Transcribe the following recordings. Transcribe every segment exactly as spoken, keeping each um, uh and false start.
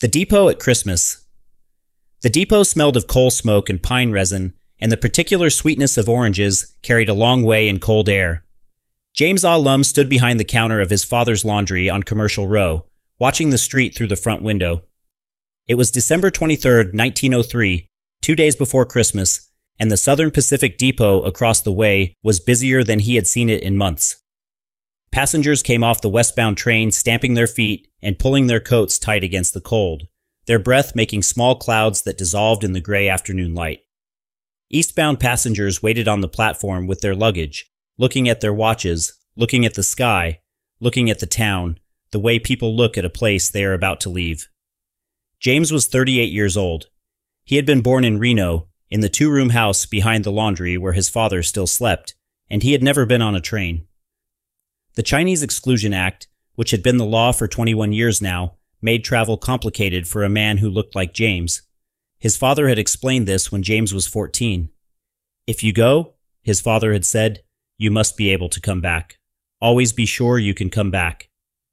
The depot at Christmas. The depot smelled of coal smoke and pine resin, and the particular sweetness of oranges carried a long way in cold air. James A. Lum stood behind the counter of his father's laundry on Commercial Row, watching the street through the front window. It was December twenty-third, nineteen oh three, two days before Christmas, and the Southern Pacific Depot across the way was busier than he had seen it in months. Passengers came off the westbound train stamping their feet and pulling their coats tight against the cold, their breath making small clouds that dissolved in the gray afternoon light. Eastbound passengers waited on the platform with their luggage, looking at their watches, looking at the sky, looking at the town, the way people look at a place they are about to leave. James was thirty-eight years old. He had been born in Reno, in the two-room house behind the laundry where his father still slept, and he had never been on a train. The Chinese Exclusion Act, which had been the law for twenty-one years now, made travel complicated for a man who looked like James. His father had explained this when James was fourteen. "If you go," his father had said, "you must be able to come back. Always be sure you can come back."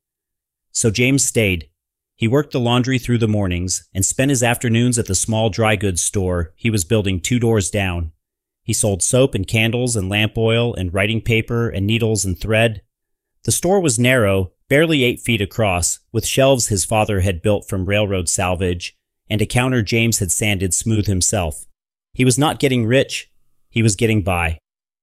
So James stayed. He worked the laundry through the mornings and spent his afternoons at the small dry goods store he was building two doors down. He sold soap and candles and lamp oil and writing paper and needles and thread. The store was narrow, barely eight feet across, with shelves his father had built from railroad salvage, and a counter James had sanded smooth himself. He was not getting rich, he was getting by.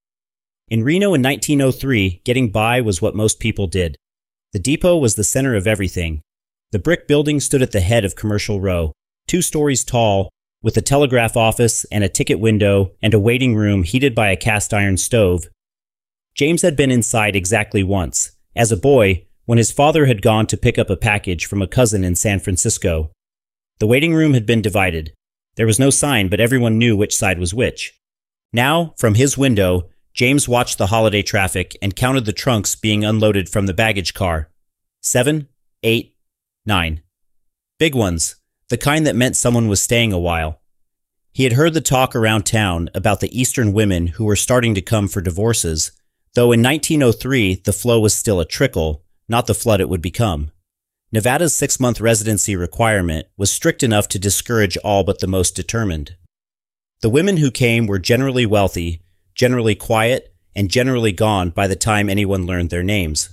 In Reno in nineteen oh three, getting by was what most people did. The depot was the center of everything. The brick building stood at the head of Commercial Row, two stories tall, with a telegraph office and a ticket window and a waiting room heated by a cast-iron stove. James had been inside exactly once, as a boy, when his father had gone to pick up a package from a cousin in San Francisco. The waiting room had been divided. There was no sign, but everyone knew which side was which. Now, from his window, James watched the holiday traffic and counted the trunks being unloaded from the baggage car. Seven, eight, nine. Big ones, the kind that meant someone was staying a while. He had heard the talk around town about the Eastern women who were starting to come for divorces, though in nineteen oh three the flow was still a trickle, not the flood it would become. Nevada's six-month residency requirement was strict enough to discourage all but the most determined. The women who came were generally wealthy, generally quiet, and generally gone by the time anyone learned their names.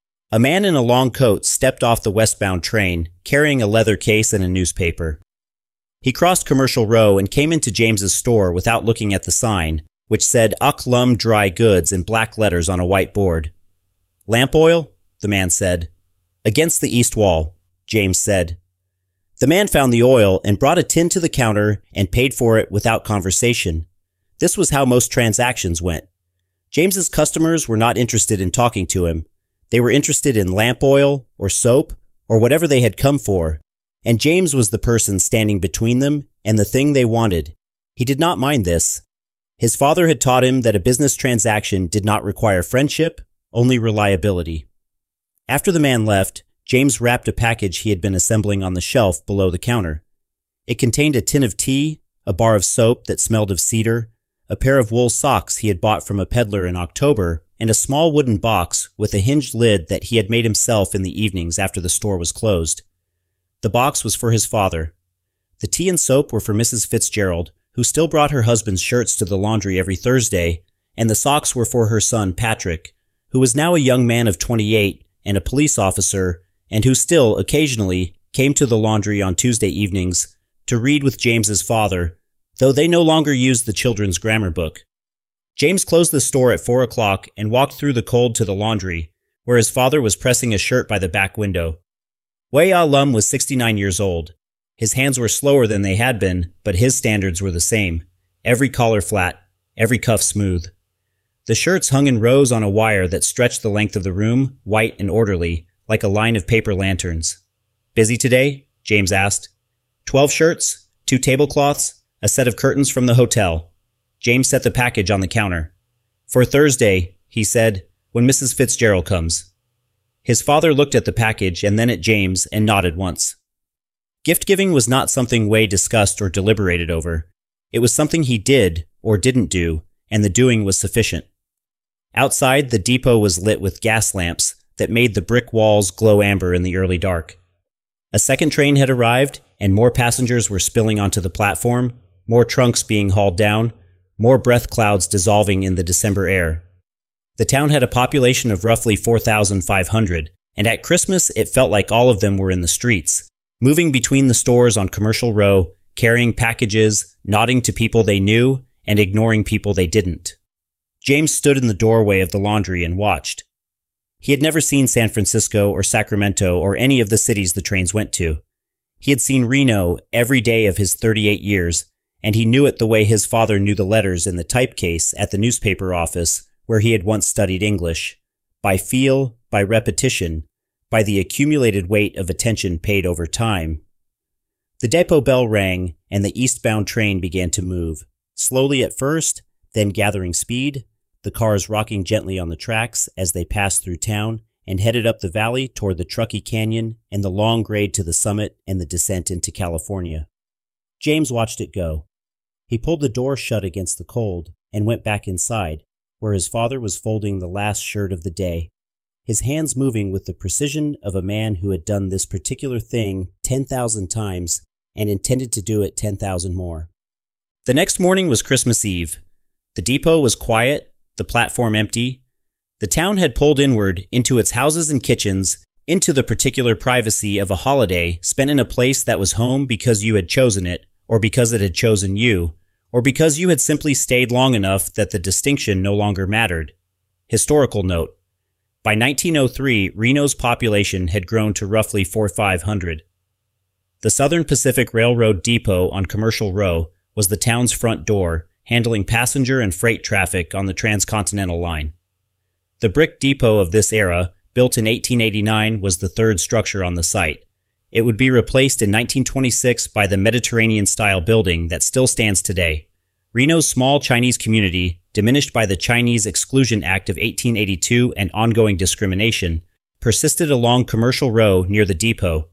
A man in a long coat stepped off the westbound train, carrying a leather case and a newspaper. He crossed Commercial Row and came into James's store without looking at the sign, which said Ak Lum Dry Goods in black letters on a white board. "Lamp oil?" the man said. "Against the east wall," James said. The man found the oil and brought a tin to the counter and paid for it without conversation. This was how most transactions went. James's customers were not interested in talking to him. They were interested in lamp oil or soap or whatever they had come for, and James was the person standing between them and the thing they wanted. He did not mind this. His father had taught him that a business transaction did not require friendship, only reliability. After the man left, James wrapped a package he had been assembling on the shelf below the counter. It contained a tin of tea, a bar of soap that smelled of cedar, a pair of wool socks he had bought from a peddler in October, and a small wooden box with a hinged lid that he had made himself in the evenings after the store was closed. The box was for his father. The tea and soap were for Missus Fitzgerald, who still brought her husband's shirts to the laundry every Thursday, and the socks were for her son Patrick, who was now a young man of twenty-eight and a police officer, and who still, occasionally, came to the laundry on Tuesday evenings to read with James's father, though they no longer used the children's grammar book. James closed the store at four o'clock and walked through the cold to the laundry, where his father was pressing a shirt by the back window. Wei Ah Lum was sixty-nine years old. His hands were slower than they had been, but his standards were the same. Every collar flat, every cuff smooth. The shirts hung in rows on a wire that stretched the length of the room, white and orderly, like a line of paper lanterns. "Busy today?" James asked. Twelve shirts, two tablecloths, a set of curtains from the hotel. James set the package on the counter. "For Thursday," he said, "when Missus Fitzgerald comes." His father looked at the package and then at James and nodded once. Gift-giving was not something Wei discussed or deliberated over. It was something he did or didn't do, and the doing was sufficient. Outside, the depot was lit with gas lamps that made the brick walls glow amber in the early dark. A second train had arrived, and more passengers were spilling onto the platform, more trunks being hauled down, more breath clouds dissolving in the December air. The town had a population of roughly four thousand five hundred, and at Christmas it felt like all of them were in the streets, moving between the stores on Commercial Row, carrying packages, nodding to people they knew, and ignoring people they didn't. James stood in the doorway of the laundry and watched. He had never seen San Francisco or Sacramento or any of the cities the trains went to. He had seen Reno every day of his thirty-eight years, and he knew it the way his father knew the letters in the typecase at the newspaper office where he had once studied English, by feel, by repetition, by the accumulated weight of attention paid over time. The depot bell rang, and the eastbound train began to move, slowly at first, then gathering speed, the cars rocking gently on the tracks as they passed through town and headed up the valley toward the Truckee Canyon and the long grade to the summit and the descent into California. James watched it go. He pulled the door shut against the cold and went back inside, where his father was folding the last shirt of the day, his hands moving with the precision of a man who had done this particular thing ten thousand times and intended to do it ten thousand more. The next morning was Christmas Eve. The depot was quiet, the platform empty. The town had pulled inward into its houses and kitchens, into the particular privacy of a holiday spent in a place that was home because you had chosen it, or because it had chosen you, or because you had simply stayed long enough that the distinction no longer mattered. Historical note. By nineteen oh three, Reno's population had grown to roughly four thousand five hundred. The Southern Pacific Railroad depot on Commercial Row was the town's front door, handling passenger and freight traffic on the transcontinental line. The brick depot of this era, built in eighteen eighty-nine, was the third structure on the site. It would be replaced in nineteen twenty-six by the Mediterranean-style building that still stands today. Reno's small Chinese community, diminished by the Chinese Exclusion Act of eighteen eighty-two and ongoing discrimination, persisted along Commercial Row near the depot,